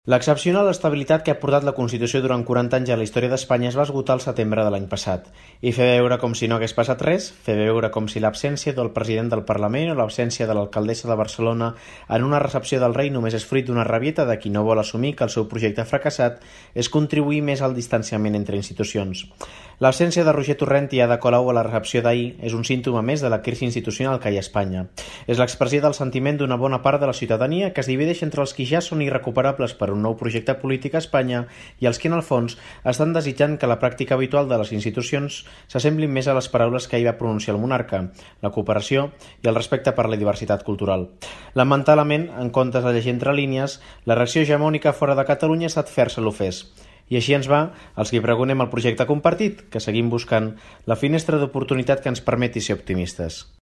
L'excepcional estabilitat que ha portat la Constitució durant 40 anys a la història d'Espanya es va esgotar al setembre de l'any passat. I fer veure com si no hagués passat res, fer veure com si l'absència del president del Parlament o l'absència de l'alcaldessa de Barcelona en una recepció del rei només és fruit d'una rabieta de qui no vol assumir que el seu projecte ha fracassat, és contribuir més al distanciament entre institucions. L'absència de Roger Torrent i Ada Colau a la recepció d'ahir és un símptoma més de la crisi institucional que hi ha a Espanya. És l'expressió del sentiment d'una bona part de la ciutadania que es divideix entre els qui ja són irrecuperables per un nou projecte polític a Espanya i els que, en el fons, estan desitjant que la pràctica habitual de les institucions s'assemblin més a les paraules que ahir va pronunciar el monarca, la cooperació i el respecte per la diversitat cultural. Lamentablement, en comptes de llegir entre línies, la reacció hegemònica fora de Catalunya ha estat fer-se l'ofès. I així ens va, els que pregonem el projecte compartit, que seguim buscant la finestra d'oportunitat que ens permeti ser optimistes.